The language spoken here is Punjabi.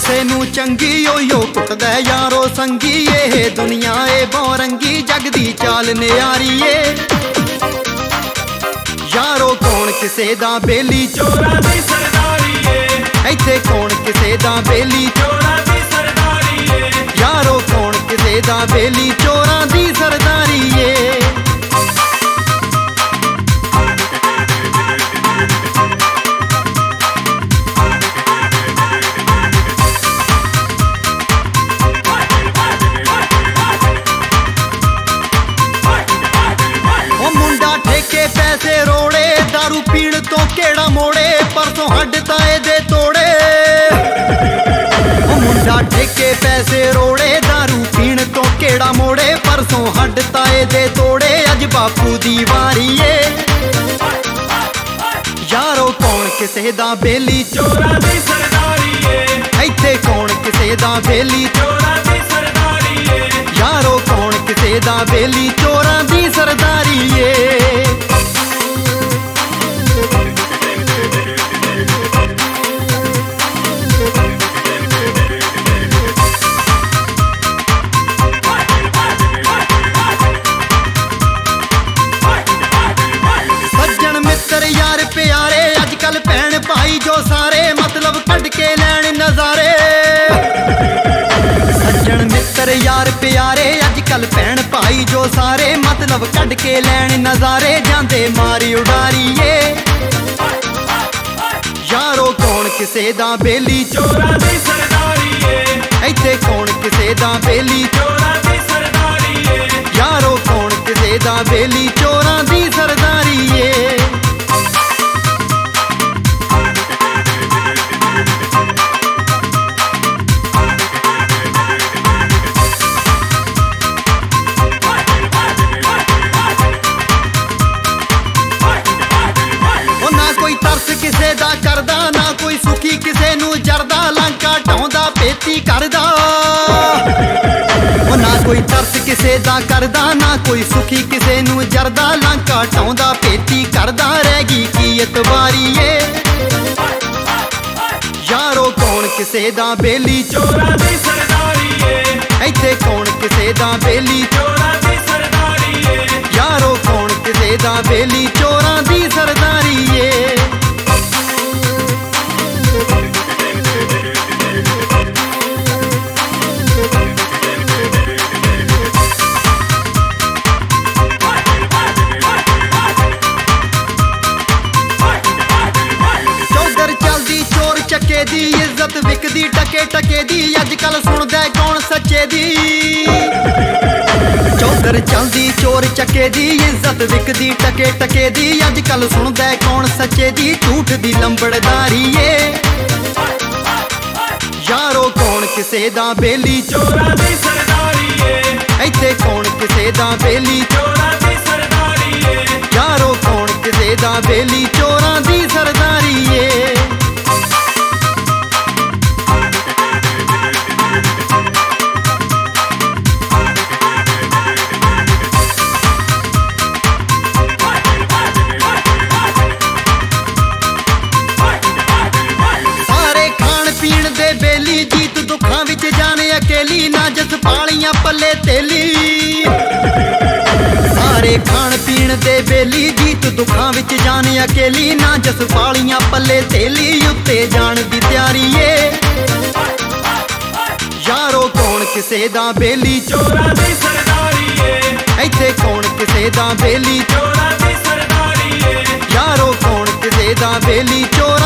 ਕਿਸੇ ਨੂੰ ਚੰਗੀ ਓਯੋ ਕੁੱਟਦਾ ਯਾਰੋ ਸੰਗੀ। ਇਹ ਦੁਨੀਆ ਏ ਬੌਰੰਗੀ ਜਗ ਦੀ ਚਾਲ ਨਿਆਰੀ ਏ। ਯਾਰੋ ਕੌਣ ਕਿਸੇ ਦਾ ਬੇਲੀ ਚੋਰਾਂ ਦੀ ਸਰਦਾਰੀ ਏ। ਇੱਥੇ ਕੌਣ ਕਿਸੇ ਦਾ ਬੇਲੀ ਚੋਰਾਂ ਦੀ ਸਰਦਾਰੀ ਏ। ਯਾਰੋ ਕੌਣ ਕਿਸੇ ਦਾ ਬੇਲੀ ਚੋਰਾਂ ਦੀ ਸਰਦਾਰੀ ਏ। ਪੈਸੇ ਰੋੜੇ दारू ਪੀਣ ਤੋਂ ਕਿਹੜਾ ਮੋੜੇ ਪਰਸੋਂ ਹੱਡ ਤਾਏ ਦੇ ਤੋੜੇ। ਉਹ ਮੁੰਡਾ ਠੇਕੇ ਪੈਸੇ ਰੋੜੇ दारू ਪੀਣ ਤੋਂ ਕਿਹੜਾ ਮੋੜੇ ਪਰਸੋਂ ਹੱਡ ਤਾਏ ਦੇ ਤੋੜੇ। ਅੱਜ ਬਾਪੂ ਦੀ ਵਾਰੀ ਏ। ਯਾਰੋ ਕੌਣ ਕਿਸੇ ਦਾ ਬੇਲੀ ਚੋਰਾਂ ਦੀ ਸਰਦਾਰੀ ਏ। ਇੱਥੇ ਕੌਣ ਕਿਸੇ ਦਾ ਬੇਲੀ ਚੋਰਾਂ ਦੀ ਸਰਦਾਰੀ ਏ। ਯਾਰੋ ਕੌਣ ਕਿਸੇ ਦਾ ਬੇਲੀ ਚੋਰਾਂ ਦੀ ਸਰਦਾਰੀ ਏ। ਯਾਰ ਪਿਆਰੇ ਅੱਜ ਕੱਲ ਭੈਣ ਭਾਈ ਜੋ ਸਾਰੇ ਮਤਲਬ ਕੱਢ ਕੇ ਲੈਣ ਨਜ਼ਾਰੇ। ਸੱਜਣ ਮਿੱਤਰ ਯਾਰ ਪਿਆਰੇ ਅੱਜ ਕੱਲ ਭੈਣ ਭਾਈ ਜੋ ਸਾਰੇ ਮਤਲਬ ਕੱਢ ਕੇ ਲੈਣ ਨਜ਼ਾਰੇ। ਜਾਂਦੇ ਮਾਰੀ ਉਡਾਰੀ ਏ। ਯਾਰੋ ਕੌਣ ਕਿਸੇ ਦਾ ਬੇਲੀ ਚੋਰਾਂ ਦੀ ਸਰਦਾਰੀ ਏ। ਇੱਥੇ ਕੌਣ ਕਿਸੇ ਦਾ ਬੇਲੀ ਚੋਰਾਂ ਦੀ ਸਰਦਾਰੀ ਏ। ਯਾਰੋ ਕੌਣ ਕਿਸੇ ਦਾ ਬੇਲੀ ਚੋਰਾਂ ਦੀ ਸਰਦਾਰੀ ਏ। ਕਿਸੇ ਦਾ ਕਰਦਾ ਨਾ ਕੋਈ ਸੁਖੀ ਕਿਸੇ ਨੂੰ ਜਰਦਾ ਲਾਂਕਾ ਢਾਉਂਦਾ ਪੇਤੀ ਕਰਦਾ। ਉਹ ਨਾ ਕੋਈ ਤਰਸ ਕਿਸੇ ਦਾ ਕਰਦਾ ਨਾ ਕੋਈ ਸੁਖੀ ਕਿਸੇ ਨੂੰ ਜਰਦਾ ਲਾਂਕਾ ਢਾਉਂਦਾ ਪੇਤੀ ਕਰਦਾ। ਰਹਿ ਗਈ ਕੀ ਇਤਬਾਰੀ ਏ। ਯਾਰੋ ਕੌਣ ਕਿਸੇ ਦਾ ਬੇਲੀ ਚੋਰਾਂ ਦੀ ਸਰਦਾਰੀ ਏ। ਇੱਥੇ ਕੌਣ ਕਿਸੇ ਦਾ ਬੇਲੀ ਚੋਰਾਂ ਦੀ ਸਰਦਾਰੀ ਏ। ਯਾਰੋ ਕੌਣ ਕਿਸੇ ਦਾ ਬੇਲੀ ਚੋਰਾਂ ਦੀ ਸਰਦਾਰੀ ਏ। ਚੱਕੇ ਦੀ ਇੱਜ਼ਤ ਵਿਕਦੀ ਟਕੇ ਟਕੇ ਦੀ ਅੱਜ ਕੱਲ ਸੁਣਦਾ ਕੌਣ ਸੱਚੇ ਦੀ। ਚੌਧਰ ਚਲਦੀ ਚੋਰ ਚੱਕੇ ਦੀ ਇੱਜ਼ਤ ਵਿਕਦੀ ਟਕੇ ਟਕੇ ਦੀ ਅੱਜ ਕੱਲ ਸੁਣਦਾ ਕੌਣ ਸੱਚੇ ਦੀ। ਝੂਠ ਦੀ ਲੰਬੜਦਾਰੀ ਏ। ਯਾਰੋ ਕੌਣ ਕਿਸੇ ਦਾ ਬੇਲੀ ਚੋਰਾਂ ਦੀ ਸਰਦਾਰੀ ਏ। ਇੱਥੇ ਕੌਣ ਕਿਸੇ ਦਾ ਬੇਲੀ ਚੋਰਾਂ ਦੀ ਸਰਦਾਰੀ ਏ। ਯਾਰੋ ਕੌਣ ਕਿਸੇ ਦਾ ਬੇਲੀ ਚੋਰਾਂ ਦੀ ਸਰਦਾਰੀ ਏ। ਬੇਲੀ ਜੀਤ ਦੁੱਖਾਂ ਵਿੱਚ ਜਾਣੇ ਅਕੇਲੀ ਨਾ ਜਸਪਾਲੀਆਂ ਪੱਲੇ ਤੇਲੀ। ਸਾਰੇ ਖਾਣ ਪੀਣ ਦੇ ਬੇਲੀ ਜੀਤ ਦੁੱਖਾਂ ਵਿੱਚ ਜਾਣੇ ਅਕੇਲੀ ਨਾ ਜਸਪਾਲੀਆਂ ਪੱਲੇ ਤੇਲੀ। ਉੱਤੇ ਜਾਣ ਦੀ ਤਿਆਰੀ ਏ। ਯਾਰੋ ਕੌਣ ਕਿਸੇ ਦਾ ਬੇਲੀ ਚੋਰਾਂ ਦੀ ਸਰਦਾਰੀ ਏ। ਇੱਥੇ ਕੌਣ ਕਿਸੇ ਦਾ ਬੇਲੀ ਚੋਰਾਂ ਦੀ ਸਰਦਾਰੀ ਏ। ਯਾਰੋ ਕੌਣ ਕਿਸੇ ਦਾ ਬੇਲੀ ਚੋਰਾਂ